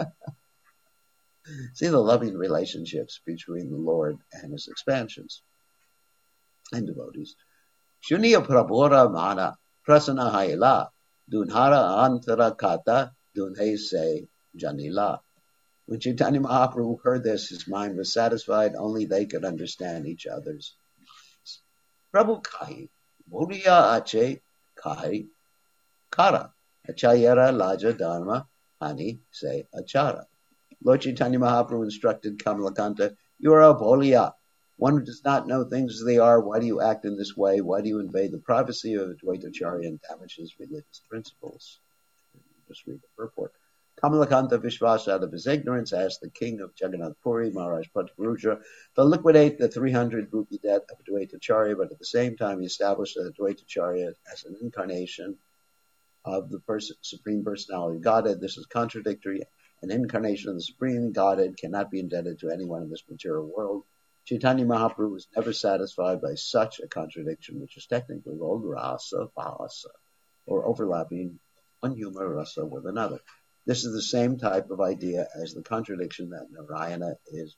See the loving relationships between the Lord and his expansions and devotees. Shuniya Prabhora Mana Prasana Haila Dunhara Antara Kata Dunhe Se Janila. When Chaitanya Mahaprabhu heard this, his mind was satisfied. Only they could understand each other's minds. Prabhu Kahi Muriya Ache Kahi Kara Achayara Laja Dharma Hani Se Achara. Lord Chaitanya Mahaprabhu instructed Kamalakanta, you are a Boliya, one who does not know things as they are. Why do you act in this way? Why do you invade the privacy of Advaita Acharya and damage his religious principles? Just read the purport. Kamalakanta Vishvasa, out of his ignorance, asked the king of Jagannath Puri, Maharaj Prataparudra, to liquidate the 300 rupee debt of Advaita Acharya, but at the same time he established that Advaita Acharya as an incarnation of the Supreme Personality of Godhead. This is contradictory. An incarnation of the Supreme Godhead cannot be indebted to anyone in this material world. Chaitanya Mahaprabhu was never satisfied by such a contradiction, which is technically called rasa bhasa, or overlapping one humor rasa with another. This is the same type of idea as the contradiction that Narayana is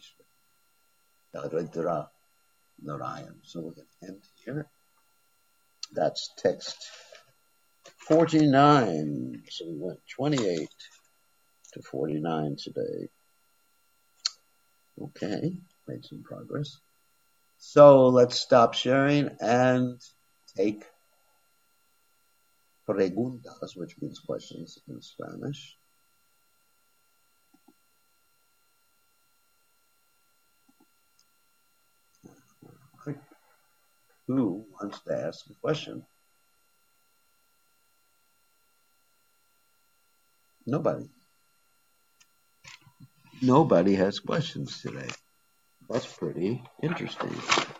Ishvara. Narayan. So we're going to end here. That's text 49. So we went 28 to 49 today. Okay, made some progress. So let's stop sharing and take preguntas, which means questions in Spanish. Who wants to ask a question? Nobody has questions today. That's pretty interesting.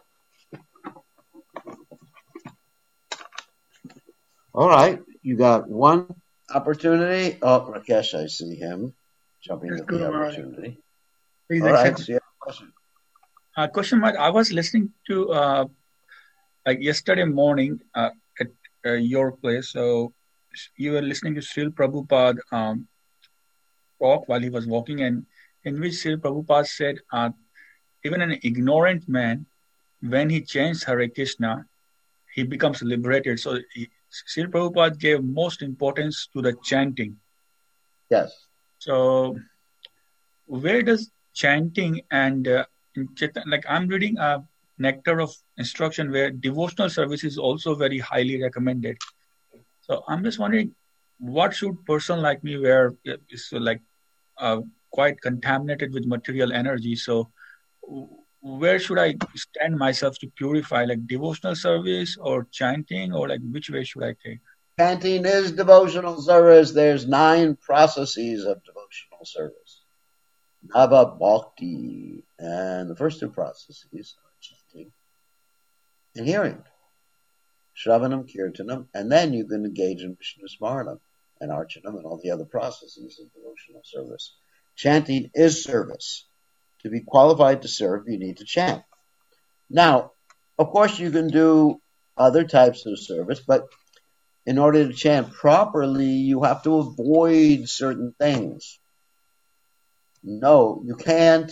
All right, you got one opportunity. Oh, Rakesh, I see him jumping at the opportunity. Please all right, so you have a question. Question mark. I was listening to like yesterday morning at your place. So you were listening to Srila Prabhupada talk while he was walking, and in which Srila Prabhupada said, even an ignorant man, when he chants Hare Krishna, he becomes liberated. So Srila Prabhupada gave most importance to the chanting. Yes. So where does chanting and like I'm reading a Nectar of Instruction where devotional service is also very highly recommended. So I'm just wondering, what should person like me where is like uh, quite contaminated with material energy? So where should I stand myself to purify, like devotional service or chanting, or like which way should I take? Chanting is devotional service. There's 9 processes of devotional service. Nava Bhakti. And the first 2 processes are chanting and hearing. Shravanam, Kirtanam. And then you can engage in Vishnu Smaranam and Archanam and all the other processes of devotional service. Chanting is service. To be qualified to serve, you need to chant. Now, of course, you can do other types of service, but in order to chant properly, you have to avoid certain things. No, you can't.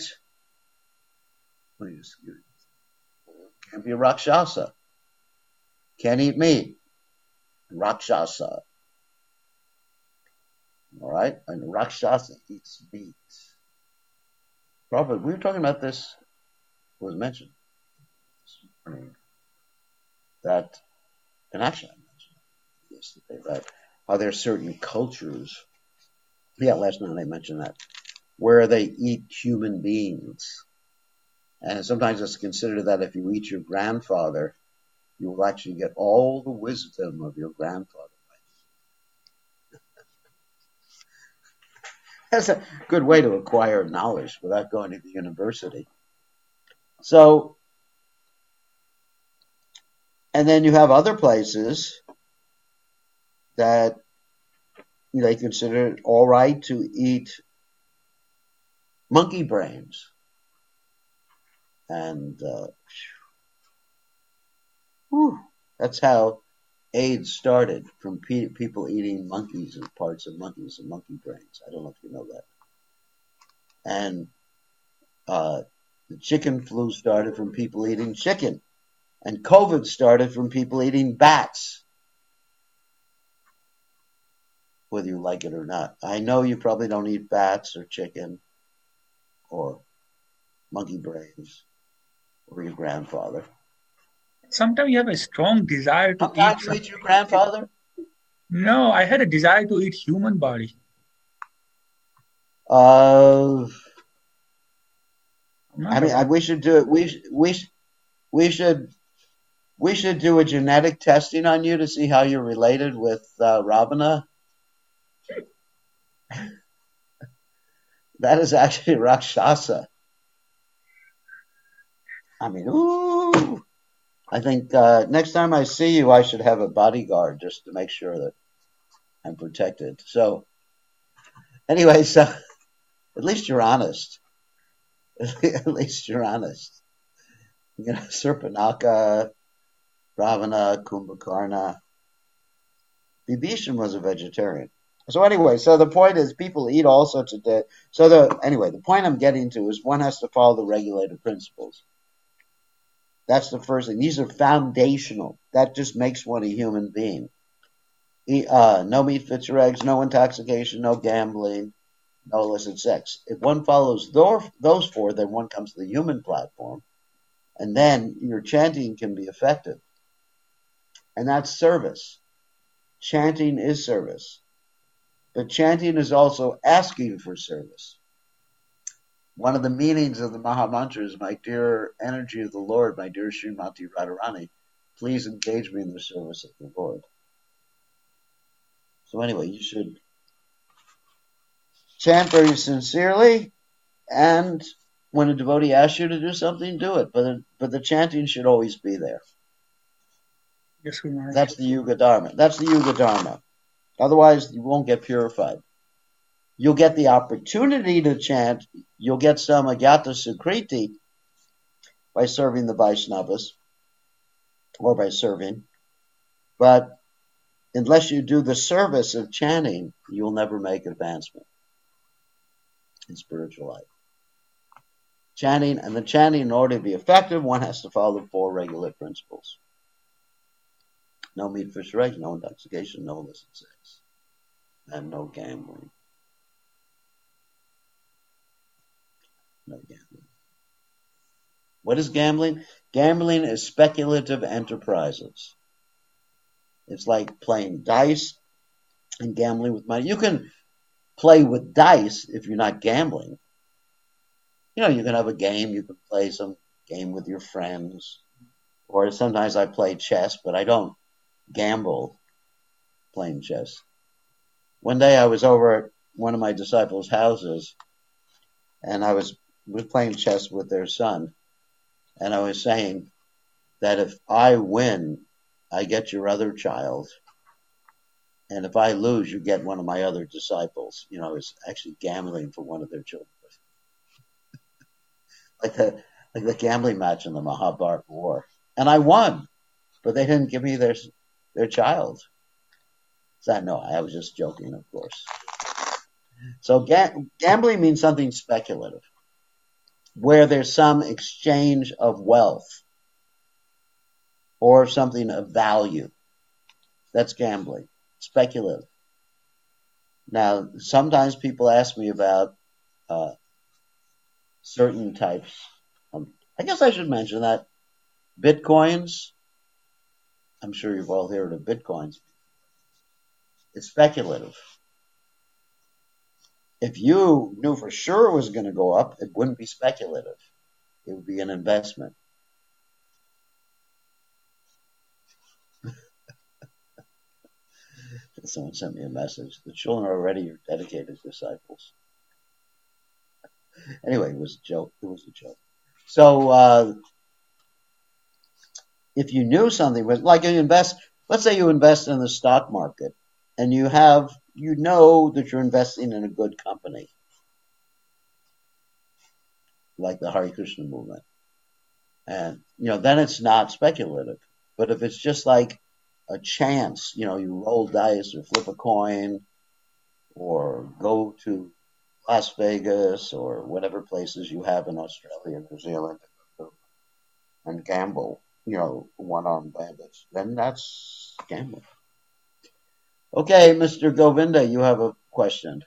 Can't be a Rakshasa. Can't eat meat. Rakshasa. All right? And Rakshasa eats meat. Prabhupada, we were talking about this, was mentioned this morning, that, and actually I mentioned it yesterday, that how there are certain cultures, last night I mentioned that, where they eat human beings. And sometimes it's considered that if you eat your grandfather, you will actually get all the wisdom of your grandfather. That's a good way to acquire knowledge without going to the university. So, and then you have other places that they consider it all right to eat monkey brains. And that's how AIDS started, from people eating monkeys and parts of monkeys and monkey brains. I don't know if you know that. And the chicken flu started from people eating chicken. And COVID started from people eating bats. Whether you like it or not. I know you probably don't eat bats or chicken or monkey brains or your grandfather. Sometimes you have a strong desire to eat Sometimes you eat your grandfather? No, I had a desire to eat human body. I Not mean, wrong. we should do it. We should do a genetic testing on you to see how you're related with Ravana. That is actually Rakshasa. I mean, ooh. I think next time I see you, I should have a bodyguard just to make sure that I'm protected. So, anyway, so at least you're honest. At least you're honest. You know, Surpanaka, Ravana, Kumbhakarna. Vibhishan was a vegetarian. So anyway, so the point is people eat all sorts of the point I'm getting to is one has to follow the regulated principles. That's the first thing. These are foundational. That just makes one a human being. No meat, fish, or eggs, no intoxication, no gambling, no illicit sex. If one follows those 4, then one comes to the human platform, and then your chanting can be effective. And that's service. Chanting is service. But chanting is also asking for service. One of the meanings of the Maha Mantra is, my dear energy of the Lord, my dear Srimati Radharani, please engage me in the service of the Lord. So anyway, you should chant very sincerely, and when a devotee asks you to do something, do it. But the chanting should always be there. Yes, Maharaj. That's the Yuga Dharma. That's the Yuga Dharma. Otherwise, you won't get purified. You'll get the opportunity to chant. You'll get some Agyata Sukriti by serving the Vaishnavas or by serving. But unless you do the service of chanting, you'll never make advancement in spiritual life. Chanting, and the chanting, in order to be effective, one has to follow the 4 regular principles. No meat, fish, or eggs, no intoxication, no illicit sex, and no gambling. No gambling. What is gambling? Gambling is speculative enterprises. It's like playing dice and gambling with money. You can play with dice if you're not gambling. You know, you can have a game, you can play some game with your friends, or sometimes I play chess, but I don't gamble playing chess. One day I was over at one of my disciples' houses, and I was playing chess with their son, and I was saying that if I win, I get your other child, and if I lose, you get one of my other disciples. You know, I was actually gambling for one of their children. like the gambling match in the Mahabharata War. And I won, but they didn't give me their child. So no, I was just joking, of course. So gambling means something speculative, where there's some exchange of wealth or something of value. That's gambling, speculative. Now, sometimes people ask me about certain types. I guess I should mention that Bitcoins, I'm sure you've all heard of Bitcoins. It's speculative. If you knew for sure it was going to go up, it wouldn't be speculative. It would be an investment. Someone sent me a message. The children are already your dedicated disciples. Anyway, it was a joke. It was a joke. So if you knew something was like you invest, let's say you invest in the stock market, and you know that you're investing in a good company, like the Hare Krishna movement, and then it's not speculative. But if it's just like a chance, you roll dice or flip a coin, or go to Las Vegas or whatever places you have in Australia, New Zealand, and gamble, one-armed bandits, then that's gambling. Okay, Mr. Govinda, you have a question.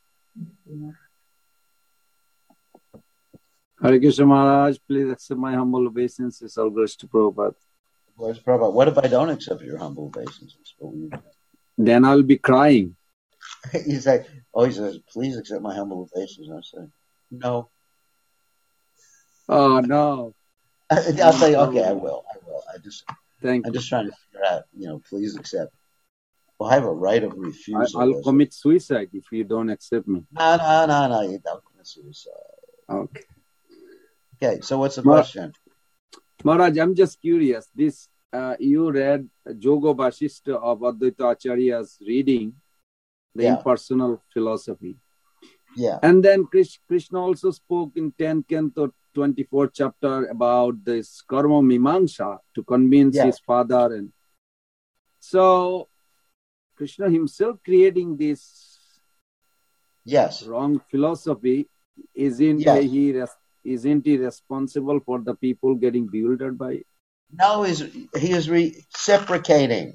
Hare Krishna Maharaj, please accept my humble obeisances. All glories to Prabhupada. Glories to Prabhupada. What if I don't accept your humble obeisances? Then I'll be crying. He says, please accept my humble obeisances. I say, no. Oh, no. I'll say, okay, I will. I'm just trying to figure out, please accept. Well, I have a right of refusal. I'll commit suicide if you don't accept me. No, you don't commit suicide. Okay, so what's the question? Maharaj, I'm just curious. You read Yoga Vasishta of Advaita Acharya's reading, the impersonal philosophy. Yeah. And then Krishna also spoke in 10th Canto, 24th chapter about this karma mimamsa to convince his father. And so Krishna himself creating this wrong philosophy, isn't he responsible for the people getting bewildered by it? No, he is reciprocating.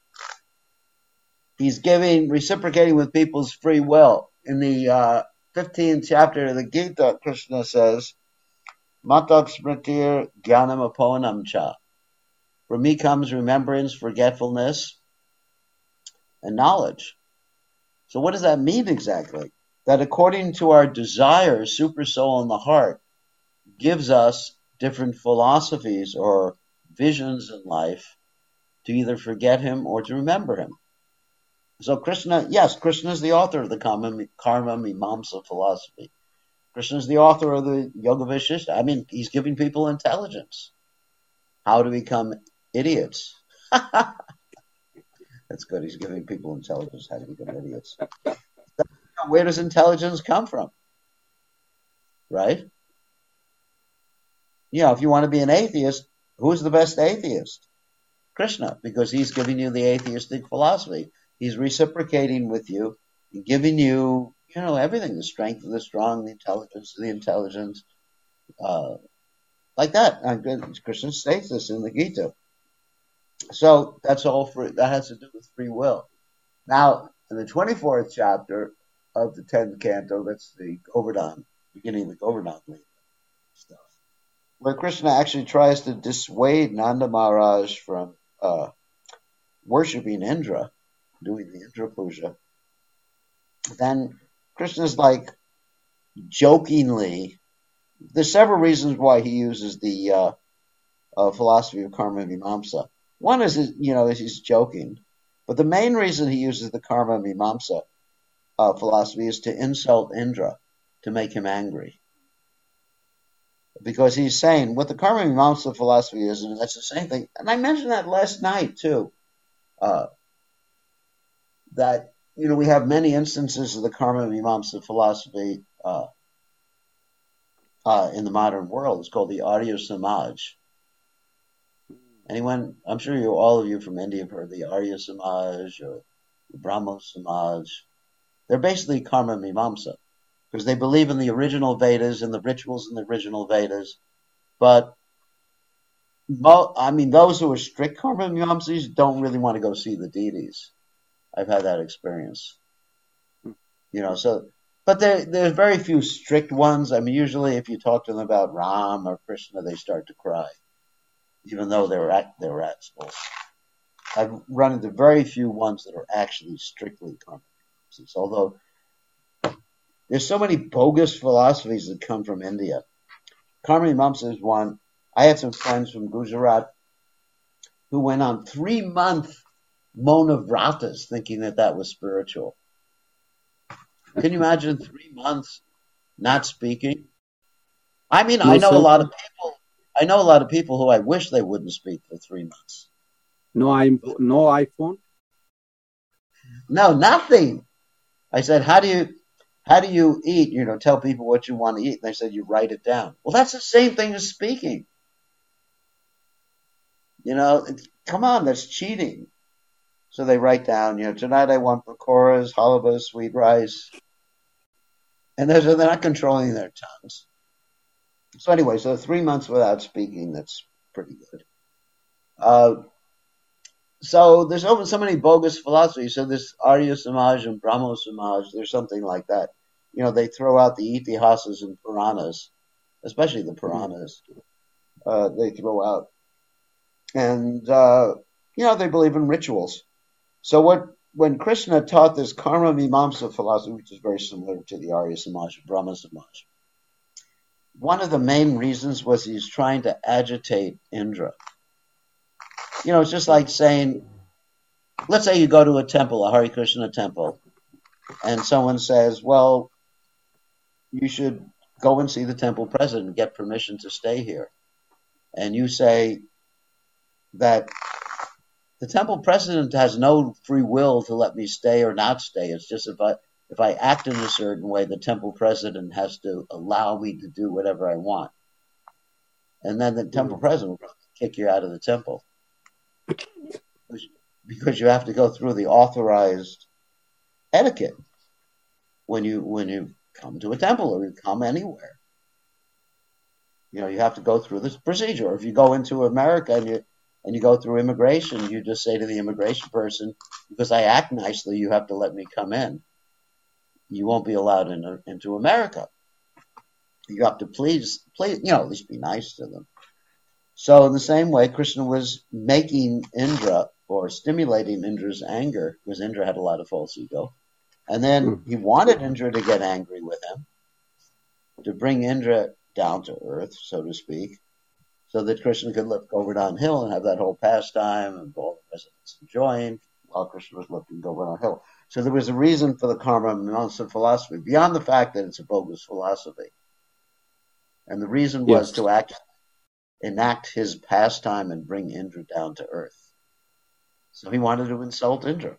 He's reciprocating with people's free will. In the 15th chapter of the Gita, Krishna says, Matak smritir jnanam aponam cha. From me comes remembrance, forgetfulness, and knowledge. So what does that mean exactly? That according to our desires, super soul in the heart gives us different philosophies or visions in life to either forget him or to remember him. So Krishna is the author of the karma mimamsa philosophy. Krishna is the author of the Yoga Vasishta. I mean, he's giving people intelligence. How to become idiots. That's good. He's giving people intelligence, how to become idiots. Where does intelligence come from? Right? If you want to be an atheist, who's the best atheist? Krishna, because he's giving you the atheistic philosophy. He's reciprocating with you, giving you, everything, the strength of the strong, the intelligence of the intelligence. like that. Krishna states this in the Gita. So that's all that has to do with free will. Now, in the 24th chapter of the 10th canto, that's the Govardhan, beginning of the Govardhan stuff, where Krishna actually tries to dissuade Nanda Maharaj from worshipping Indra, doing the Indra Puja. Then Krishna's like jokingly, there's several reasons why he uses the philosophy of karma mimamsa. One is, he's joking, but the main reason he uses the karma mimamsa philosophy is to insult Indra, to make him angry. Because he's saying what the karma mimamsa philosophy is, and that's the same thing, and I mentioned that last night too, that, we have many instances of the karma mimamsa philosophy in the modern world. It's called the Arya Samaj. Anyone, I'm sure all of you from India have heard the Arya Samaj or the Brahmo Samaj. They're basically karma mimamsa because they believe in the original Vedas and the rituals in the original Vedas. But, those who are strict karma mimamsas don't really want to go see the deities. I've had that experience. But there's very few strict ones. Usually if you talk to them about Ram or Krishna, they start to cry, even though they're assholes. I've run into very few ones that are actually strictly karma mimamsas, although there's so many bogus philosophies that come from India. Karma mimamsa is one. I had some friends from Gujarat who went on 3-month Mona Vratas thinking that was spiritual. Can you imagine 3 months not speaking? I know a lot of people who I wish they wouldn't speak for 3 months. No iPhone? No, nothing. I said, how do you eat? Tell people what you want to eat. And they said, you write it down. Well, that's the same thing as speaking. Come on, that's cheating. So they write down, tonight I want pakoras, halva, sweet rice. And they're not controlling their tongues. So anyway, 3 months without speaking, that's pretty good. So there's so many bogus philosophies. So this Arya Samaj and Brahmo Samaj, there's something like that. They throw out the Itihasas and Puranas, especially the Puranas. They throw out. And, they believe in rituals. So when Krishna taught this karma mimamsa philosophy, which is very similar to the Arya Samaj, Brahma Samaj, one of the main reasons was he's trying to agitate Indra. It's just like saying, let's say you go to a temple, a Hare Krishna temple, and someone says, well, you should go and see the temple president and get permission to stay here. And you say that the temple president has no free will to let me stay or not stay. It's just if I act in a certain way, the temple president has to allow me to do whatever I want. And then the temple president will kick you out of the temple. Because you have to go through the authorized etiquette when you come to a temple or you come anywhere. You have to go through this procedure. If you go into America and you go through immigration, you just say to the immigration person, because I act nicely, you have to let me come in. You won't be allowed into America. You have to please, at least be nice to them. So in the same way, Krishna was making Indra or stimulating Indra's anger, because Indra had a lot of false ego. And then he wanted Indra to get angry with him, to bring Indra down to earth, so to speak, so that Krishna could lift Govardhan Hill and have that whole pastime and all the residents enjoying while Krishna was lifting Govardhan Hill. So there was a reason for the karma mimamsa philosophy, beyond the fact that it's a bogus philosophy. And the reason was to enact his pastime and bring Indra down to earth. So he wanted to insult Indra.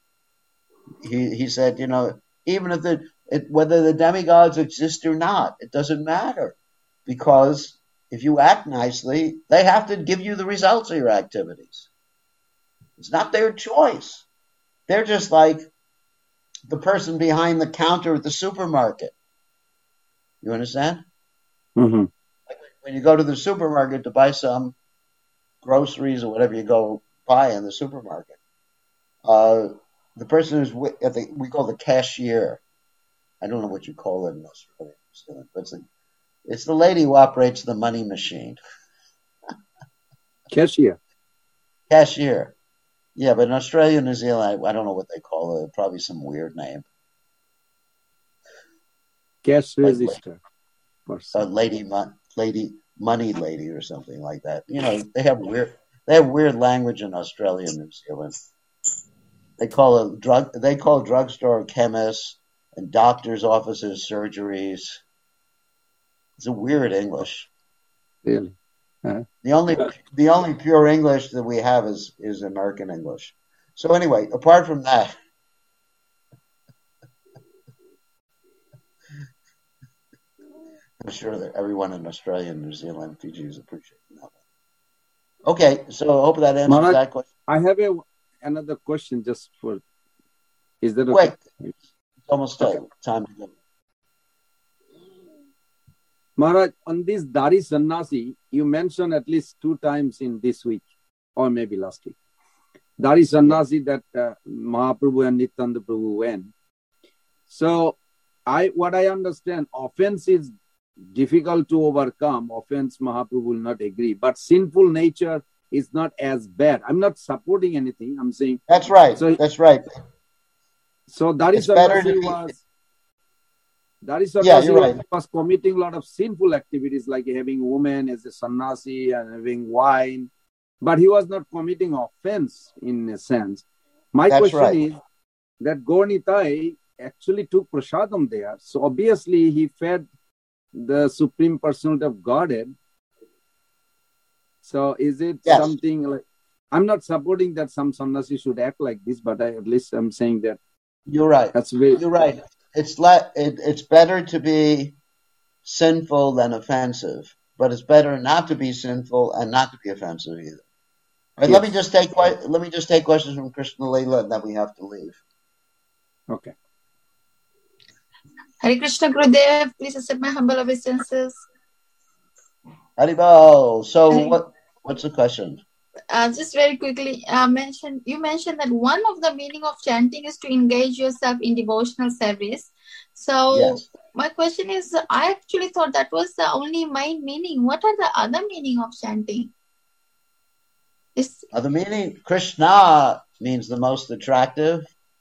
He said, even if whether the demigods exist or not, it doesn't matter, because if you act nicely, they have to give you the results of your activities. It's not their choice. They're just like the person behind the counter at the supermarket. You understand? Mm-hmm. when you go to the supermarket to buy some groceries or whatever you go buy in the supermarket, the person who's we call the cashier. I don't know what you call it in Australia, but it's the lady who operates the money machine. Cashier. Cashier. Yeah, but in Australia and New Zealand, I don't know what they call it. Probably some weird name. Cash register. Lady money lady or something like that. You know, they have weird language in Australia and New Zealand. They call drugstore chemists and doctors' offices surgeries. It's a weird English. Really? The only pure English that we have is American English. So anyway, apart from that, I'm sure that everyone in Australia and New Zealand, Fiji, is appreciating that one. Okay, so I hope that answers Maharaj, that question. I have another question just for. Is that okay? Quick. It's almost time to go. Maharaj, on this Dari Sannyasi, you mentioned at least 2 times in this week, or maybe last week. Dari Sannyasi that Mahaprabhu and Nityananda Prabhu went. So, what I understand, offense is difficult to overcome. Offense, Mahaprabhu will not agree. But sinful nature is not as bad. I'm not supporting anything. I'm saying that's right. So, that's right. So Dari Sannyasi was committing a lot of sinful activities like having women as a sannyasi and having wine, but he was not committing offense in a sense. My question is that Gaura-Nitai actually took prasadam there, so obviously he fed the Supreme Personality of Godhead. So is it something like, I'm not supporting that some sannyasi should act like this, but at least I'm saying that you're right. You're right. It's better to be sinful than offensive, but it's better not to be sinful and not to be offensive either. Right, yes. Let me just take questions from Krishna Leela, and then we have to leave. Okay. Hare Krishna Gurudev, please accept my humble obeisances. Haribol. So what's the question? Just very quickly, you mentioned that one of the meaning of chanting is to engage yourself in devotional service. So my question is, I actually thought that was the only main meaning. What are the other meaning of chanting? The meaning, Krishna means the most attractive.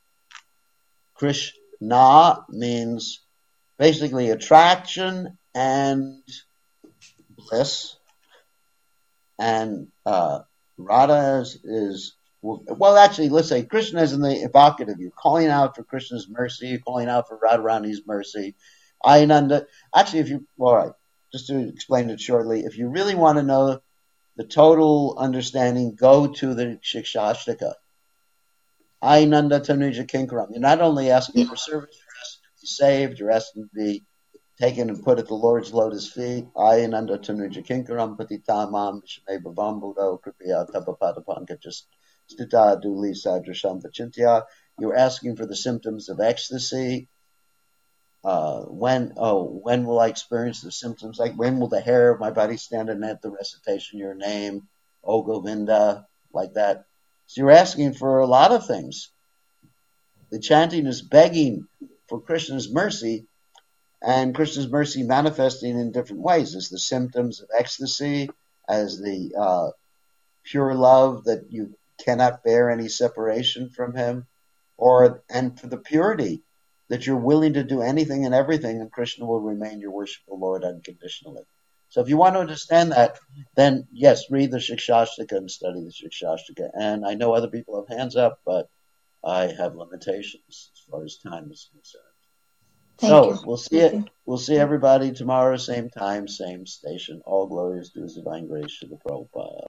Krishna means basically attraction and bliss. And Radha is actually, let's say Krishna is in the evocative. You're calling out for Krishna's mercy. You're calling out for Radharani's mercy. Ananda. Actually, just to explain it shortly, if you really want to know the total understanding, go to the Shikshashtaka. Ananda Tanuja Kinkaram. You're not only asking for service, you're asking to be saved, you're asking to be taken and put at the Lord's lotus feet. Ayananda Tanuja Kinkaram Patitamam Vishme Bhavam Buddha Kripiya Tapapada Pankajas Stita Duli Sadrasham Vachintya. You're asking for the symptoms of ecstasy. When will I experience the symptoms? Like when will the hair of my body stand on end the recitation of your name? O Govinda, like that. So you're asking for a lot of things. The chanting is begging for Krishna's mercy, and Krishna's mercy manifesting in different ways as the symptoms of ecstasy, as the pure love that you cannot bear any separation from him, and for the purity that you're willing to do anything and everything, and Krishna will remain your worshipful Lord unconditionally. So if you want to understand that, then yes, read the Shikshashtaka and study the Shikshashtaka. And I know other people have hands up, but I have limitations as far as time is concerned. Thank you. We'll see everybody tomorrow, same time, same station. All glories to His divine grace, Srila Prabhupada.